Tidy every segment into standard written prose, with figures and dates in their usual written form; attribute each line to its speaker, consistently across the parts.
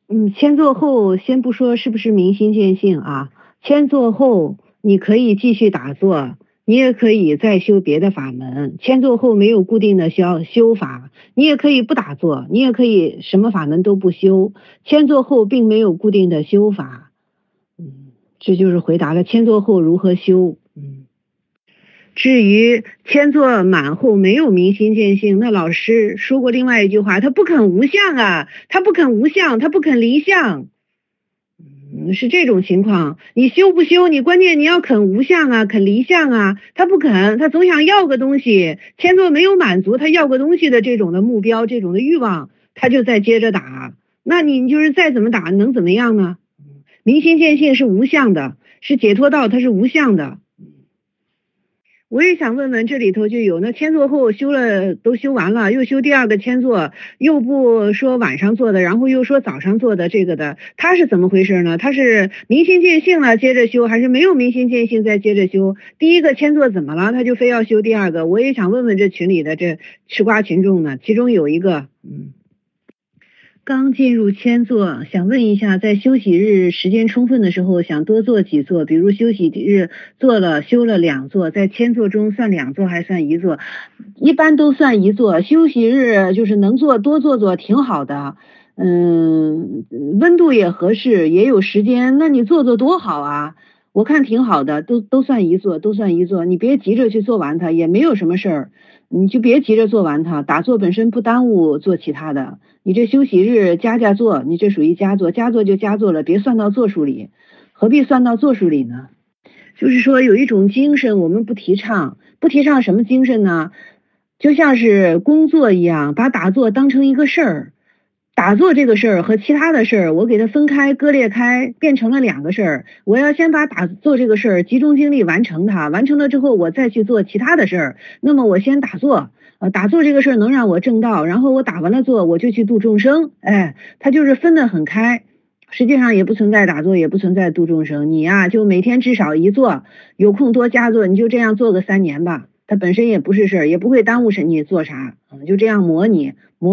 Speaker 1: 签作后先不说是不是明心见性啊，签作后你可以继续打坐，你也可以再修别的法门。签作后没有固定的修法，你也可以不打坐，你也可以什么法门都不修。签作后并没有固定的修法，这就是回答了签作后如何修。至于签作满后没有明心见性，那老师说过另外一句话，他不肯无相啊，他不肯无相，他不肯离相。是这种情况，你修不修，你关键你要肯无相啊，肯离相啊，他不肯，他总想要个东西，签作没有满足他要个东西的这种的目标，这种的欲望，他就再接着打。那你就是再怎么打能怎么样呢？明心见性是无相的，是解脱道，它是无相的。我也想问问，这里头就有那签作后都修完了，又修第二个签作，又不说晚上做的，然后又说早上做的这个的，他是怎么回事呢？他是明心见性了接着修，还是没有明心见性再接着修？第一个签作怎么了？他就非要修第二个？我也想问问这群里的这吃瓜群众呢，其中有一个刚进入签作，想问一下，在休息日时间充分的时候，想多做几座，比如休息日修了2座，在签作中算2座还算1座？一般都算1座。休息日就是能做多做挺好的，温度也合适，也有时间，那你做多好啊！我看挺好的，都算1座，都算1座。你别急着去做完它，也没有什么事儿，你就别急着做完它。打坐本身不耽误做其他的。你这休息日加坐，你这属于加坐就加坐了，别算到坐数里，何必算到坐数里呢？就是说有一种精神我们不提倡什么精神呢？就像是工作一样，把打坐当成一个事儿，打坐这个事儿和其他的事儿我给它分开割裂开，变成了2个事儿。我要先把打坐这个事儿集中精力完成它，完成了之后我再去做其他的事儿。那么我先打坐，打坐这个事儿能让我正道，然后我打完了坐我就去度众生。它就是分得很开，实际上也不存在打坐，也不存在度众生。你呀就每天至少1坐，有空多加坐，你就这样做个3年吧。它本身也不是事儿，也不会耽误你做啥，就这样磨你。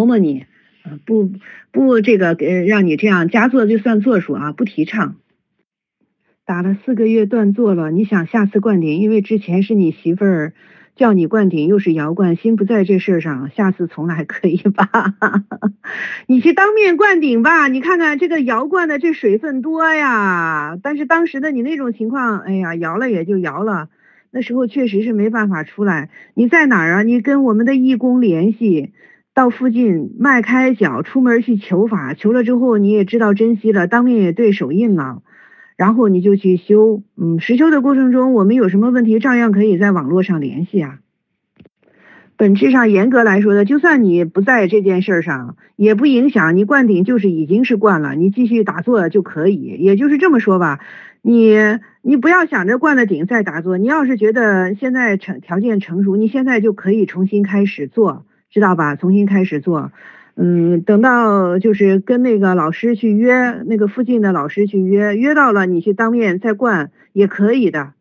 Speaker 1: 不这个让你这样加坐就算坐数啊，不提倡。打了4个月断坐了，你想下次灌顶，因为之前是你媳妇儿叫你灌顶，又是摇灌，心不在这事上，下次从来可以吧？你去当面灌顶吧，你看看这个摇灌的这水分多呀。但是当时的你那种情况，哎呀，摇了也就摇了，那时候确实是没办法出来。你在哪儿啊？你跟我们的义工联系，到附近迈开脚出门去求法，求了之后你也知道珍惜了，当面也对手印了，然后你就去修。实修的过程中我们有什么问题照样可以在网络上联系啊。本质上严格来说的，就算你不在这件事上也不影响，你灌顶就是已经是灌了，你继续打坐就可以。也就是这么说吧，你不要想着灌了顶再打坐，你要是觉得现在条件成熟，你现在就可以重新开始做，知道吧？重新开始做。等到就是跟那个老师去约，那个附近的老师去约到了，你去当面再灌也可以的。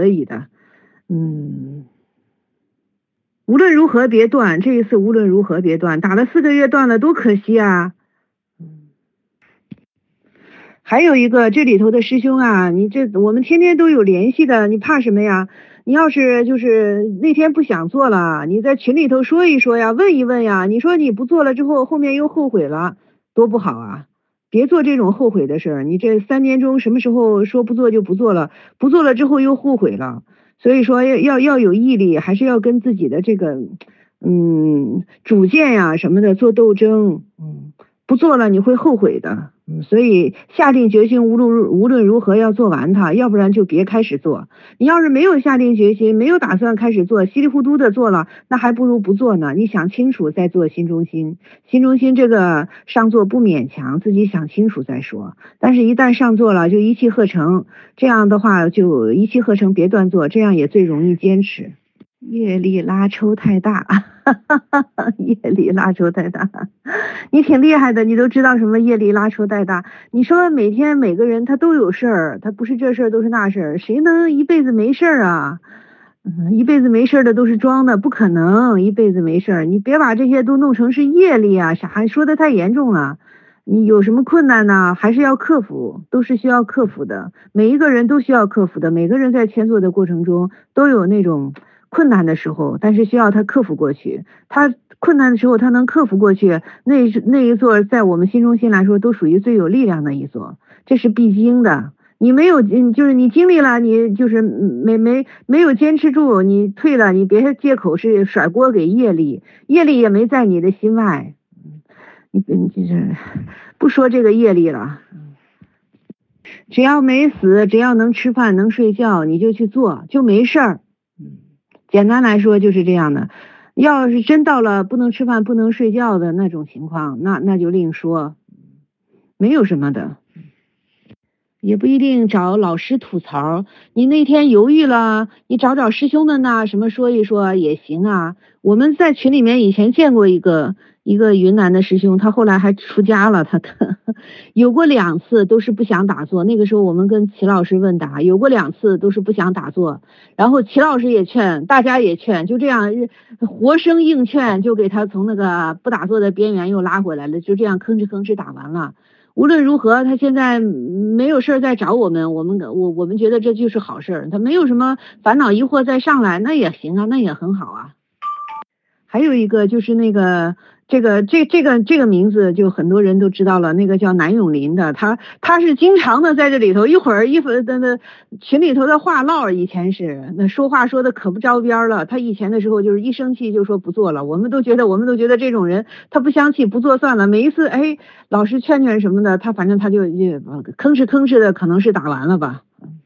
Speaker 1: 无论如何别断，这一次无论如何别断，打了4个月断了多可惜啊。还有一个这里头的师兄啊，我们天天都有联系的，你怕什么呀？你要是就是那天不想做了，你在群里头说一说呀，问一问呀。你说你不做了之后后面又后悔了，多不好啊。别做这种后悔的事儿，你这3年中什么时候说不做就不做了，不做了之后又后悔了。所以说要有毅力，还是要跟自己的这个主见呀什么的做斗争。不做了你会后悔的。所以下定决心无论如何要做完它，要不然就别开始做。你要是没有下定决心，没有打算开始做，稀里糊涂的做了，那还不如不做呢。你想清楚再做心中心这个上座不勉强，自己想清楚再说。但是一旦上座了就一气呵成，这样的话就一气呵成，别断座，这样也最容易坚持。业力拉抽太大，业力拉抽太大，你挺厉害的，你都知道什么业力拉抽太大。你说每天每个人他都有事儿，他不是这事儿都是那事儿，谁能一辈子没事儿啊？一辈子没事儿的都是装的，不可能一辈子没事儿。你别把这些都弄成是业力啊，啥说的太严重了。 你有什么困难呢？还是要克服，都是需要克服的。每一个人都需要克服的，每个人在签作的过程中都有那种困难的时候，但是需要他克服过去。他困难的时候他能克服过去，那一座在我们心中心来说都属于最有力量的一座，这是必经的。你没有，就是你经历了，你就是没有坚持住，你退了，你别借口是甩锅给业力，业力也没在你的心外。你就是不说这个业力了，只要没死，只要能吃饭能睡觉，你就去做，就没事儿。简单来说就是这样的。要是真到了不能吃饭不能睡觉的那种情况，那就另说，没有什么的。也不一定找老师吐槽，你那天犹豫了，你找师兄们呐，什么说一说也行啊。我们在群里面以前见过一个云南的师兄，他后来还出家了，他有过2次都是不想打坐。那个时候我们跟齐老师问答，有过2次都是不想打坐，然后齐老师也劝，大家也劝，就这样活生硬劝，就给他从那个不打坐的边缘又拉回来了，就这样吭哧吭哧打完了。无论如何，他现在没有事再找我们，我们觉得这就是好事，他没有什么烦恼疑惑再上来，那也行啊，那也很好啊。还有一个就是那个这个名字就很多人都知道了，那个叫南永林的，他是经常的在这里头一会儿那群里头的话唠，以前是那说话说的可不着边了。他以前的时候就是一生气就说不做了，我们都觉得这种人他不相气不做算了。每一次老师劝什么的，他反正他就吭哧的，可能是打完了吧。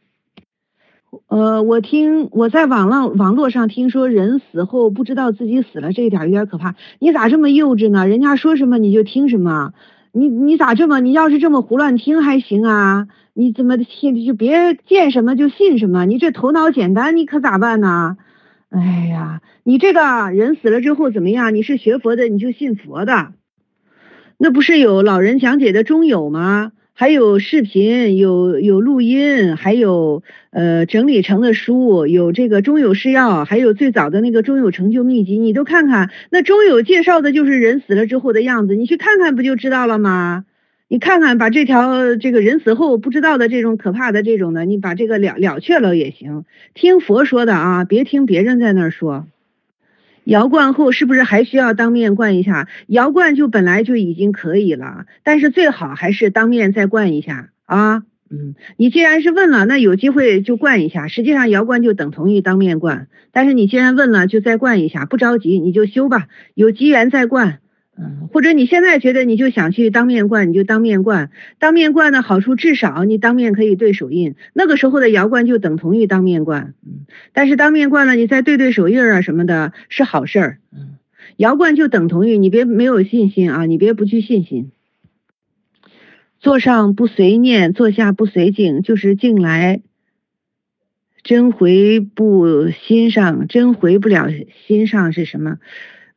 Speaker 1: 我在网络上听说人死后不知道自己死了，这一点有点可怕。你咋这么幼稚呢？人家说什么你就听什么，你咋这么，你要是这么胡乱听还行啊？你怎么听就别见什么就信什么？你这头脑简单，你可咋办呢？哎呀，你这个人死了之后怎么样？你是学佛的，你就信佛的，那不是有老人讲解的中有吗？还有视频，有录音，还有整理成的书，有这个中有释要，还有最早的那个中有成就秘籍，你都看看。那中有介绍的就是人死了之后的样子，你去看看不就知道了吗？你看看，把这个人死后不知道的这种可怕的这种的，你把这个了却了也行。听佛说的啊，别听别人在那儿说。摇灌后是不是还需要当面灌一下？摇灌就本来就已经可以了，但是最好还是当面再灌一下啊。你既然是问了，那有机会就灌一下。实际上摇灌就等同于当面灌，但是你既然问了，就再灌一下，不着急，你就修吧，有机缘再灌。或者你现在觉得你就想去当面灌，你就当面灌。当面灌的好处，至少你当面可以对手印，那个时候的摇灌就等同于当面灌。但是当面灌了，你再对手印啊什么的，是好事儿。摇灌就等同于你别没有信心啊，你别不去信心。坐上不随念，坐下不随境，就是境来真回不心上，真回不了心上是什么？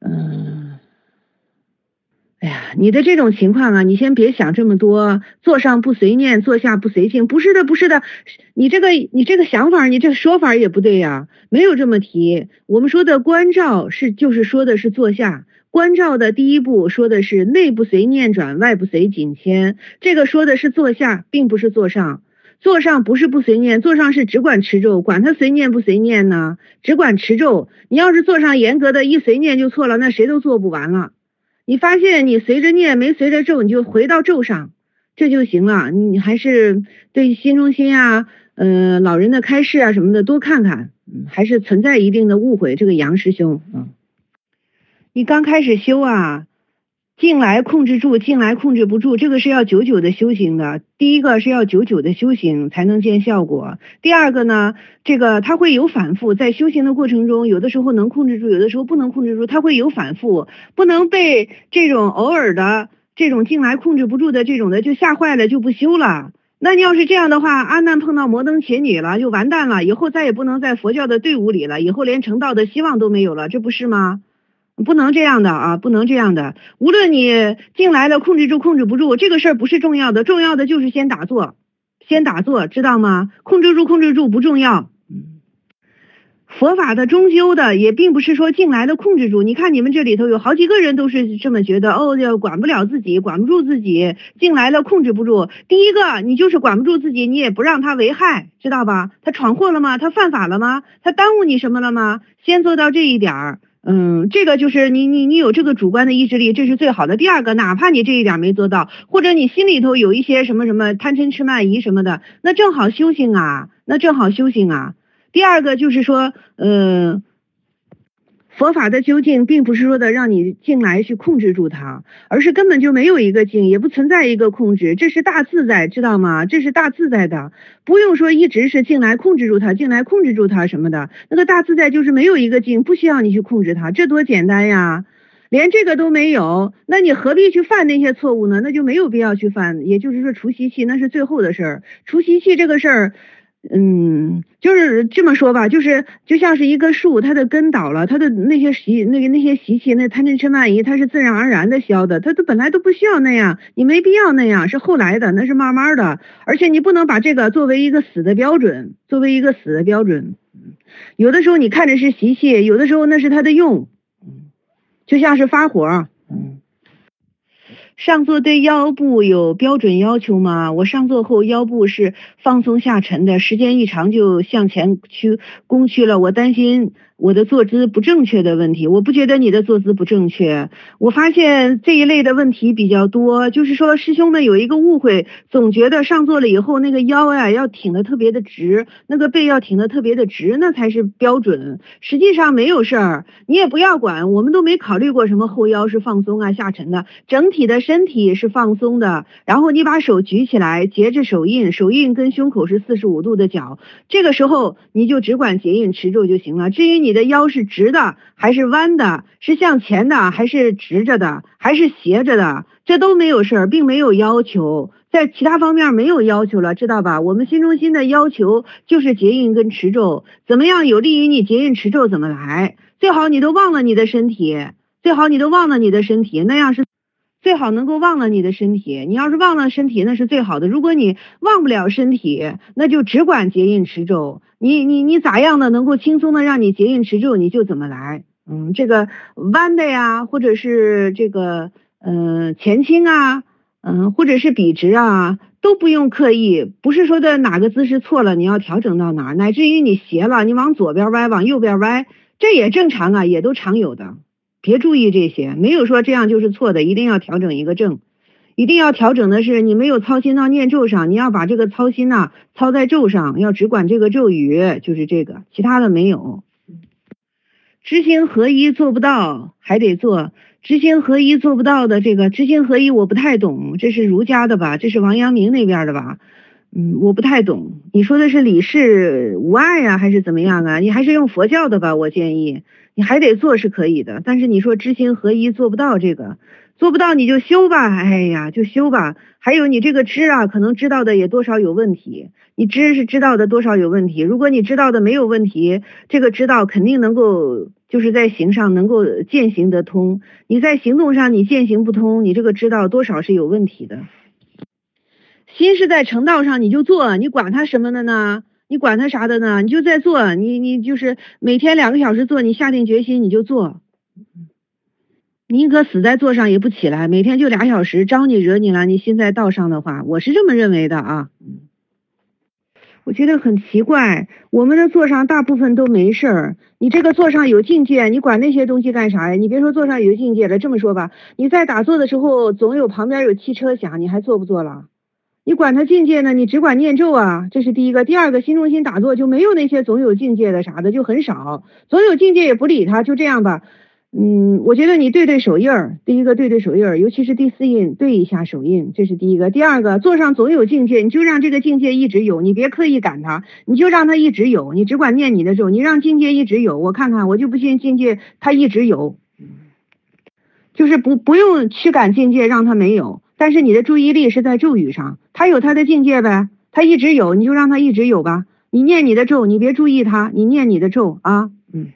Speaker 1: 哎呀，你的这种情况啊，你先别想这么多。坐上不随念，坐下不随境，不是的，你这个想法，你这个说法也不对呀，没有这么提。我们说的观照就是说的是坐下，观照的第一步说的是内不随念转，外不随境迁，这个说的是坐下，并不是坐上。坐上不是不随念，坐上是只管持咒，管他随念不随念呢，只管持咒。你要是坐上严格的一随念就错了，那谁都做不完了。你发现你随着念没随着咒，你就回到咒上，这就行了。你还是对心中心啊，老人的开示啊什么的多看看，还是存在一定的误会。这个杨师兄，你刚开始修啊，境来控制住，境来控制不住，这个是要久久的修行的。第一个是要久久的修行才能见效果。第二个呢，这个它会有反复，在修行的过程中，有的时候能控制住，有的时候不能控制住，它会有反复，不能被这种偶尔的这种境来控制不住的这种的就吓坏了，就不修了。那你要是这样的话，阿难碰到摩登伽女了，就完蛋了，以后再也不能在佛教的队伍里了，以后连成道的希望都没有了，这不是吗？不能这样的啊，不能这样的。无论你进来了控制住控制不住，这个事儿不是重要的，重要的就是先打坐，知道吗？控制住不重要。 佛法的终究的也并不是说进来的控制住。你看你们这里头有好几个人都是这么觉得，哦，要管不了自己，管不住自己，进来了控制不住。第一个，你就是管不住自己，你也不让他为害，知道吧？他闯祸了吗？他犯法了吗？他耽误你什么了吗？先做到这一点儿。这个就是你有这个主观的意志力，这是最好的。第二个，哪怕你这一点没做到，或者你心里头有一些什么贪嗔痴慢疑什么的，那正好修行啊，第二个就是说，佛法的究竟并不是说的让你进来去控制住它，而是根本就没有一个境，也不存在一个控制，这是大自在，知道吗？这是大自在的，不用说一直是进来控制住它，什么的，那个大自在就是没有一个境，不需要你去控制它，这多简单呀！连这个都没有，那你何必去犯那些错误呢？那就没有必要去犯。也就是说，除习气那是最后的事儿，除习气这个事儿。就是这么说吧，就像是一个树，它的根倒了，它的那些习气，那贪嗔痴慢疑，它是自然而然的消的，它本来都不需要那样，你没必要那样，是后来的，那是慢慢的，而且你不能把这个作为一个死的标准，有的时候你看着是习气，有的时候那是它的用，就像是发火。上座对腰部有标准要求吗？我上座后腰部是放松下沉的，时间一长就向前弓曲了，我担心我的坐姿不正确的问题。我不觉得你的坐姿不正确，我发现这一类的问题比较多，就是说师兄们有一个误会，总觉得上座了以后那个腰呀要挺得特别的直，那个背要挺得特别的直，那才是标准。实际上没有事儿，你也不要管，我们都没考虑过什么后腰是放松啊下沉的，整体的身体是放松的，然后你把手举起来，结着手印，手印跟胸口是45度的角，这个时候你就只管结印持咒就行了。至于你的腰是直的还是弯的，是向前的还是直着的还是斜着的，这都没有事儿，并没有要求，在其他方面没有要求了，知道吧？我们心中心的要求就是结印跟持咒，怎么样有利于你结印持咒怎么来，最好你都忘了你的身体，那样是最好能够忘了你的身体，你要是忘了身体那是最好的，如果你忘不了身体，那就只管结印持咒，你咋样的能够轻松的让你结印持咒你就怎么来。这个弯的呀，或者是这个前倾啊，或者是笔直啊，都不用刻意，不是说的哪个姿势错了你要调整到哪儿，乃至于你斜了你往左边歪往右边歪，这也正常啊，也都常有的。别注意这些，没有说这样就是错的，一定要调整一个正，一定要调整的是你没有操心到念咒上，你要把这个操心操在咒上，要只管这个咒语，就是这个，其他的没有。知行合一做不到还得做，知行合一做不到的这个知行合一我不太懂，这是儒家的吧，这是王阳明那边的吧，我不太懂，你说的是理事无碍啊还是怎么样啊？你还是用佛教的吧，我建议你还得做是可以的，但是你说知行合一做不到，这个做不到你就修吧，哎呀就修吧。还有你这个知啊，可能知道的也多少有问题，你知是知道的多少有问题，如果你知道的没有问题，这个知道肯定能够就是在行上能够见行得通，你在行动上你见行不通，你这个知道多少是有问题的。心是在成道上你就做，你管他什么的呢？你管他啥的呢？你就在做，你就是每天2个小时做，你下定决心你就做，宁可死在座上也不起来，每天就2小时，招你惹你了，你心在道上的话，我是这么认为的啊。我觉得很奇怪，我们的座上大部分都没事儿，你这个座上有境界，你管那些东西干啥呀？你别说座上有境界了，这么说吧，你在打坐的时候总有旁边有汽车响，你还坐不坐了？你管他境界呢，你只管念咒啊，这是第一个。第二个，心中心打坐就没有那些总有境界的啥的，就很少，总有境界也不理他，就这样吧。我觉得你对手印儿，第一个对手印儿，尤其是第4印对一下手印，这是第一个。第二个，座上总有境界，你就让这个境界一直有，你别刻意赶它，你就让它一直有，你只管念你的咒，你让境界一直有，我看看，我就不信境界它一直有，就是不用驱赶境界让它没有，但是你的注意力是在咒语上，它有它的境界呗，它一直有，你就让它一直有吧，你念你的咒，你别注意它，你念你的咒啊。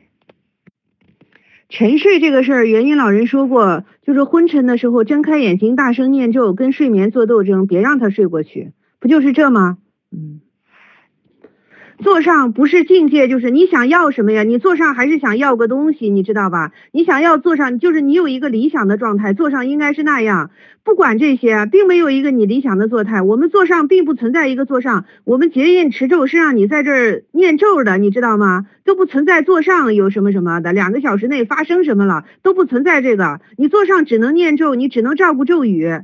Speaker 1: 沉睡这个事儿，元音老人说过，就是昏沉的时候睁开眼睛大声念咒，跟睡眠做斗争，别让他睡过去，不就是这吗？ 座上不是境界，就是你想要什么呀？你座上还是想要个东西，你知道吧？你想要座上，就是你有一个理想的状态，座上应该是那样。不管这些，并没有一个你理想的座态。我们座上并不存在一个座上，我们结印持咒是让你在这儿念咒的，你知道吗？都不存在座上有什么什么的，2个小时内发生什么了都不存在这个。你座上只能念咒，你只能照顾咒语。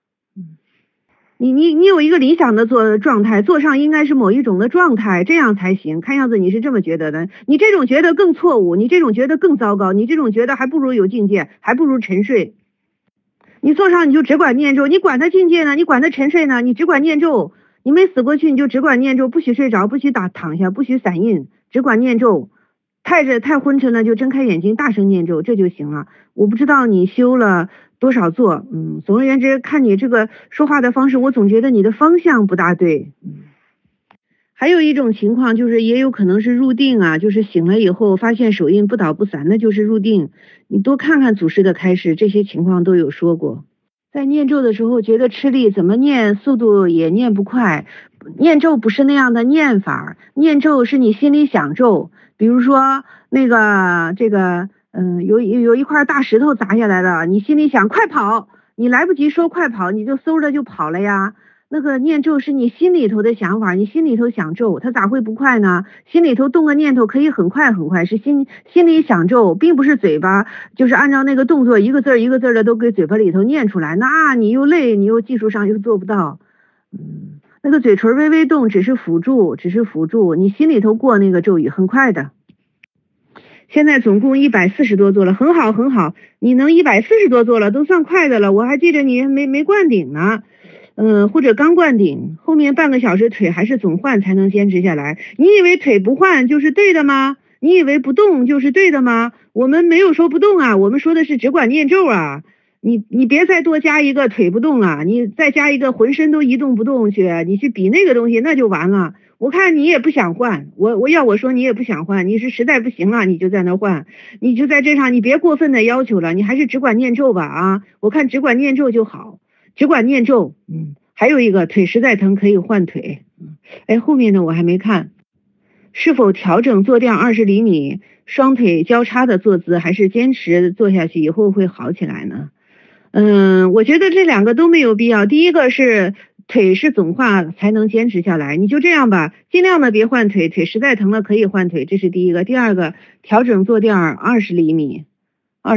Speaker 1: 你有一个理想的状态，座上应该是某一种的状态，这样才行。看样子你是这么觉得的，你这种觉得更错误，你这种觉得更糟糕，你这种觉得还不如有境界，还不如沉睡。你座上你就只管念咒，你管他境界呢？你管他沉睡呢？你只管念咒，你没死过去你就只管念咒，不许睡着，不许躺下，不许散印，只管念咒。太昏沉了就睁开眼睛大声念咒，这就行了。我不知道你修了多少座，总而言之，看你这个说话的方式，我总觉得你的方向不大对。还有一种情况就是也有可能是入定啊，就是醒了以后发现手印不倒不散，那就是入定。你多看看祖师的开示，这些情况都有说过。在念咒的时候觉得吃力，怎么念速度也念不快。念咒不是那样的念法，念咒是你心里想咒。比如说有一块大石头砸下来了，你心里想快跑，你来不及说快跑，你就嗖的就跑了呀。那个念咒是你心里头的想法，你心里头想咒，它咋会不快呢？心里头动个念头可以很快很快，是心里想咒，并不是嘴巴就是按照那个动作一个字一个字的都给嘴巴里头念出来，那你又累，你又技术上又做不到。那个嘴唇微微动只是辅助，你心里头过那个咒语很快的。现在总共140多座了，很好很好，你能140多座了都算快的了。我还记得你没灌顶呢，或者刚灌顶，后面半个小时腿还是总换才能坚持下来。你以为腿不换就是对的吗？你以为不动就是对的吗？我们没有说不动啊，我们说的是只管念咒啊。你别再多加一个腿不动了，你再加一个浑身都一动不动去，你去比那个东西那就完了。我看你也不想换，我说你也不想换，你是实在不行了你就在那换，你就在这上你别过分的要求了，你还是只管念咒吧啊！我看只管念咒就好，只管念咒。还有一个腿实在疼可以换腿。后面的我还没看，是否调整坐垫20厘米，双腿交叉的坐姿，还是坚持坐下去以后会好起来呢？我觉得这2个都没有必要。第一个是腿是总化才能坚持下来，你就这样吧，尽量的别换腿，腿实在疼了可以换腿，这是第一个。第二个，调整坐垫20厘米，那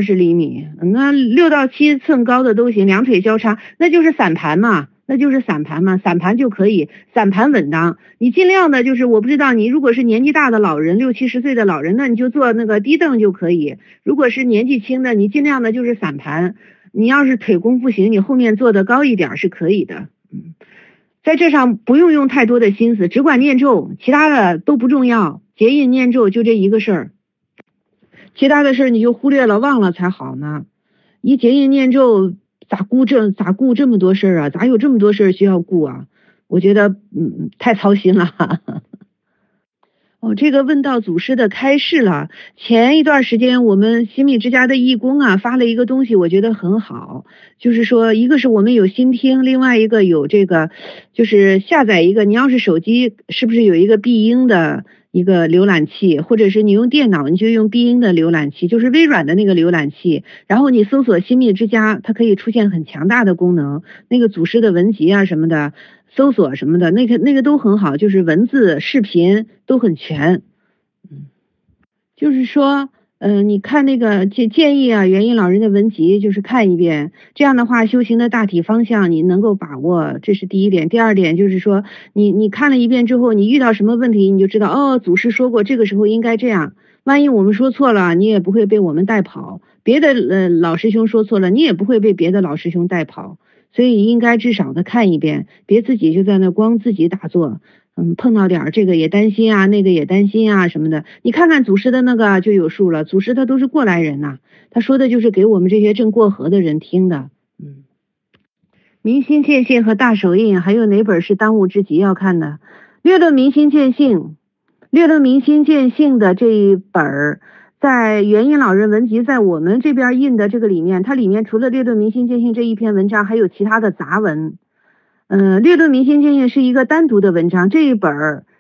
Speaker 1: 6到7寸高的都行，2腿交叉，那就是散盘嘛，散盘就可以，散盘稳当。你尽量的就是我不知道你如果是年纪大的老人，60、70岁的老人，那你就坐那个低凳就可以。如果是年纪轻的，你尽量的就是散盘。你要是腿功不行，你后面坐的高一点是可以的。在这上不用太多的心思，只管念咒，其他的都不重要。结印念咒就这一个事儿，其他的事儿你就忽略了忘了才好呢。一结印念咒咋顾这么多事儿啊？咋有这么多事儿需要顾啊？我觉得太操心了。这个问到祖师的开示了。前一段时间我们新密之家的义工啊发了一个东西，我觉得很好，就是说一个是我们有心听，另外一个有这个就是下载一个，你要是手机是不是有一个必应的一个浏览器，或者是你用电脑你就用必应的浏览器，就是微软的那个浏览器，然后你搜索新密之家，它可以出现很强大的功能，那个祖师的文集啊什么的搜索什么的，那个都很好，就是文字视频都很全。就是说你看那个建议啊，元音老人的文集就是看一遍，这样的话修行的大体方向你能够把握，这是第一点。第二点就是说你看了一遍之后，你遇到什么问题你就知道祖师说过这个时候应该这样，万一我们说错了你也不会被我们带跑，别的老师兄说错了你也不会被别的老师兄带跑，所以应该至少的看一遍，别自己就在那光自己打坐。碰到点这个也担心啊，那个也担心啊什么的，你看看祖师的那个就有数了。祖师他都是过来人呐，他说的就是给我们这些正过河的人听的。明心见性和大手印，还有哪本是当务之急要看的？略论明心见性的这一本在元音老人文集在我们这边印的这个里面，它里面除了略论明心见性这一篇文章，还有其他的杂文。略论明心见性是一个单独的文章，这一本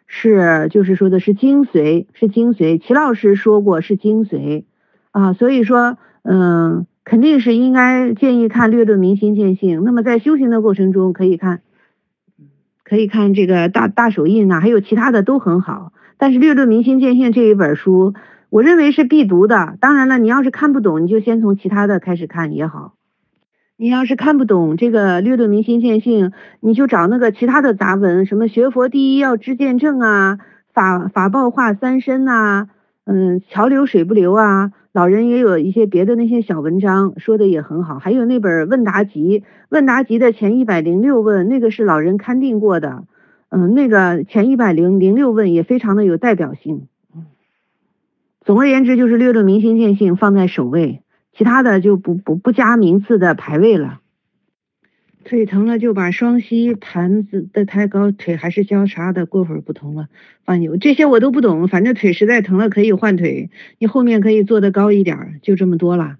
Speaker 1: 就是说的是精髓，齐老师说过是精髓啊，所以说肯定是应该建议看略论明心见性。那么在修行的过程中可以看这个大手印啊，还有其他的都很好。但是略论明心见性这一本书，我认为是必读的。当然了，你要是看不懂，你就先从其他的开始看也好。你要是看不懂这个略论明心见性，你就找那个其他的杂文，什么学佛第一要知见证啊，法报化三身呐，桥流水不流啊，老人也有一些别的那些小文章说的也很好。还有那本问答集的前106问，那个是老人勘定过的，那个前106问也非常的有代表性。总而言之，就是略论明心见性放在首位，其他的就不加名次的排位了。腿疼了就把双膝盘子的抬高，腿还是交叉的，过会儿不疼了放扭，这些我都不懂，反正腿实在疼了可以换腿，你后面可以做得高一点，就这么多了。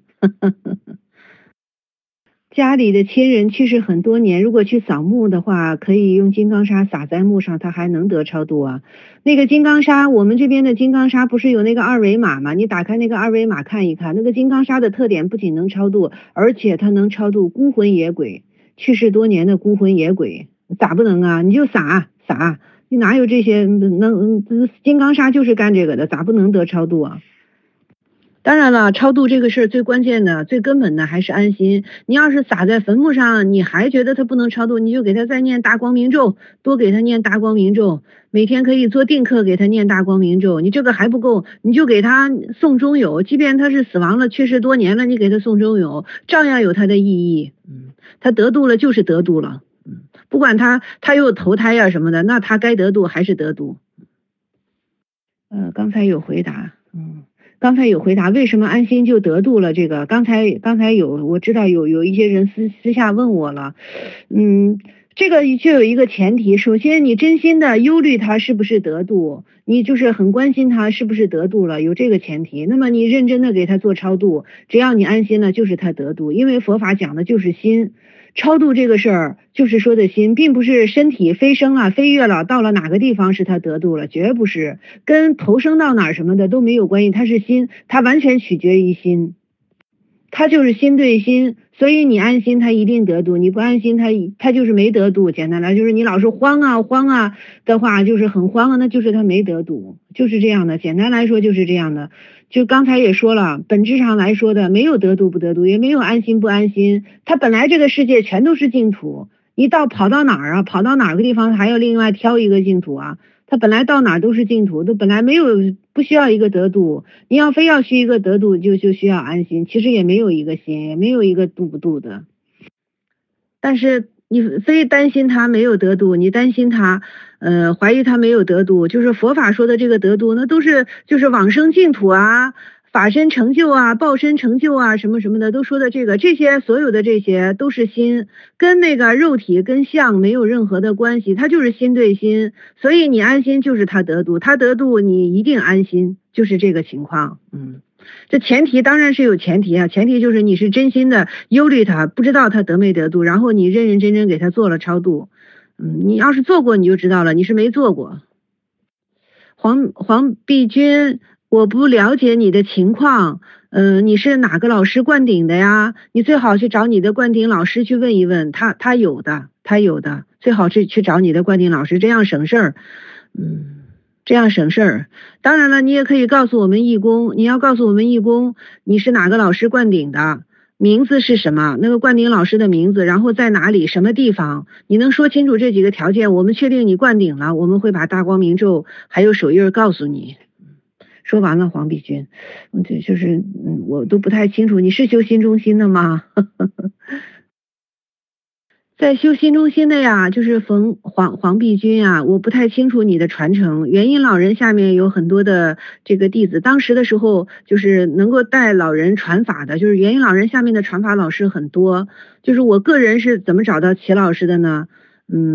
Speaker 1: 家里的亲人去世很多年，如果去扫墓的话，可以用金刚砂撒在墓上，它还能得超度啊。那个金刚砂，我们这边的金刚砂不是有那个二维码吗？你打开那个二维码看一看，那个金刚砂的特点不仅能超度，而且它能超度孤魂野鬼，去世多年的孤魂野鬼，咋不能啊？你就撒，你哪有这些金刚砂就是干这个的，咋不能得超度啊？当然了，超度这个事儿最关键的、最根本的还是安心。你要是撒在坟墓上，你还觉得他不能超度，你就给他再念大光明咒，多给他念大光明咒，每天可以做定课给他念大光明咒。你这个还不够，你就给他诵中有，即便他是死亡了、去世多年了，你给他诵中有，照样有他的意义。他得度了就是得度了。不管他又投胎呀什么的，那他该得度还是得度。刚才有回答，为什么安心就得度了？这个刚才我知道有一些人私下问我了，这个就有一个前提，首先你真心的忧虑他是不是得度，你就是很关心他是不是得度了，有这个前提，那么你认真的给他做超度，只要你安心了，就是他得度，因为佛法讲的就是心。超度这个事儿就是说的心，并不是身体飞升了、飞跃了，到了哪个地方是他得度了，绝不是，跟投生到哪儿什么的都没有关系，它是心，它完全取决于心，它就是心对心，所以你安心他一定得度，你不安心他就是没得度。简单来就是你老是慌啊的话，就是很慌啊，那就是他没得度，就是这样的。简单来说就是这样的。就刚才也说了，本质上来说的没有得度不得度，也没有安心不安心，他本来这个世界全都是净土，你跑到哪儿啊？跑到哪个地方还要另外挑一个净土啊？他本来到哪儿都是净土，都本来不需要一个得度，你要非要需一个得度，就需要安心，其实也没有一个心，也没有一个度不度的。但是你非担心他没有得度，你担心他怀疑他没有得度，就是佛法说的这个得度，那都是就是往生净土啊，法身成就啊，报身成就啊，什么什么的都说的这些所有的这些都是心，跟那个肉体跟相没有任何的关系，它就是心对心，所以你安心就是他得度，他得度你一定安心，就是这个情况。这前提当然是有前提啊，前提就是你是真心的忧虑他，不知道他得没得度，然后你认认真真给他做了超度。你要是做过你就知道了，你是没做过。黄碧君，我不了解你的情况，你是哪个老师灌顶的呀？你最好去找你的灌顶老师去问一问，他有的，最好是去找你的灌顶老师，这样省事儿。这样省事儿。当然了，你也可以告诉我们义工，你要告诉我们义工你是哪个老师灌顶的，名字是什么，那个灌顶老师的名字，然后在哪里什么地方，你能说清楚这几个条件，我们确定你灌顶了，我们会把大光明咒还有手印告诉你。说完了，黄碧君，就是我都不太清楚，你是修心中心的吗？在修心中心的呀，就是黄碧君啊，我不太清楚你的传承。元音老人下面有很多的这个弟子，当时的时候就是能够带老人传法的，就是元音老人下面的传法老师很多。就是我个人是怎么找到齐老师的呢？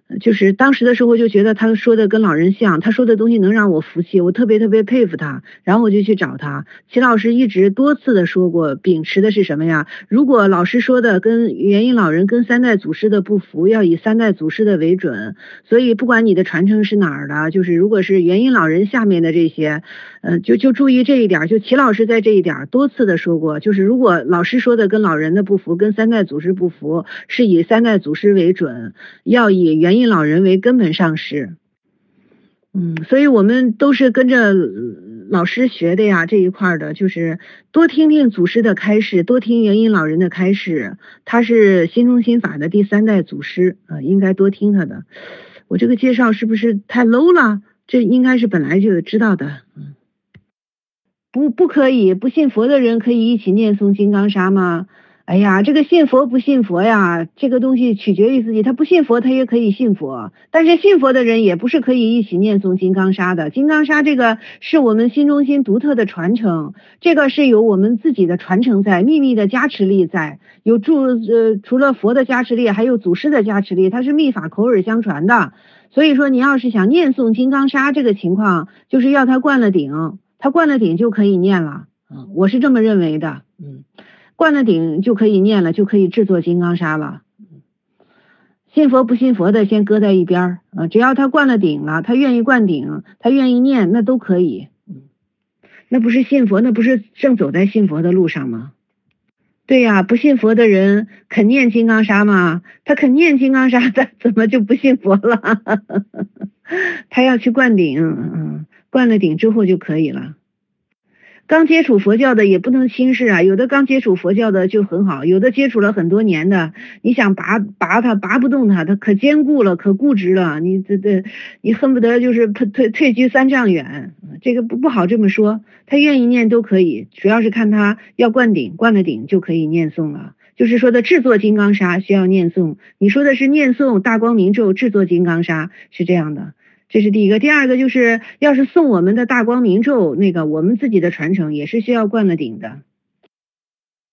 Speaker 1: 就是当时的时候就觉得他说的跟老人像，他说的东西能让我服气，我特别特别佩服他，然后我就去找他。齐老师一直多次的说过，秉持的是什么呀？如果老师说的跟元婴老人跟三代祖师的不符，要以三代祖师的为准。所以不管你的传承是哪儿的，就是如果是元婴老人下面的这些，就注意这一点。就齐老师在这一点多次的说过，就是如果老师说的跟老人的不符，跟三代祖师不符，是以三代祖师为准，要以元婴老人为根本上师。所以我们都是跟着老师学的呀，这一块的，就是多听听祖师的开示，多听元婴老人的开示，他是心中心法的第三代祖师应该多听他的。我这个介绍是不是太 low 了？这应该是本来就知道的。不可以，不信佛的人可以一起念诵金刚砂吗？哎呀，这个信佛不信佛呀，这个东西取决于自己。他不信佛，他也可以信佛，但是信佛的人也不是可以一起念诵金刚砂的。金刚砂这个是我们心中心独特的传承，这个是有我们自己的传承在，秘密的加持力在，有除了佛的加持力，还有祖师的加持力，它是密法口耳相传的。所以说，你要是想念诵金刚砂这个情况，就是要他灌了顶，他灌了顶就可以念了。我是这么认为的。灌了顶就可以念了，就可以制作金刚砂了。信佛不信佛的先搁在一边只要他灌了顶了，他愿意灌顶，他愿意念，那都可以。那不是信佛，那不是正走在信佛的路上吗？对呀，不信佛的人肯念金刚砂吗？他肯念金刚砂，他怎么就不信佛了？他要去灌顶，灌了顶之后就可以了。刚接触佛教的也不能轻视啊，有的刚接触佛教的就很好，有的接触了很多年的，你想拔他拔不动他可坚固了，可固执了，你恨不得就是退居3丈远，这个不好这么说，他愿意念都可以，主要是看他要灌顶，灌了顶就可以念诵了。就是说的制作金刚砂需要念诵，你说的是念诵大光明咒制作金刚砂，是这样的。这是第一个。第二个就是要是送我们的大光明咒，那个我们自己的传承也是需要灌了顶的。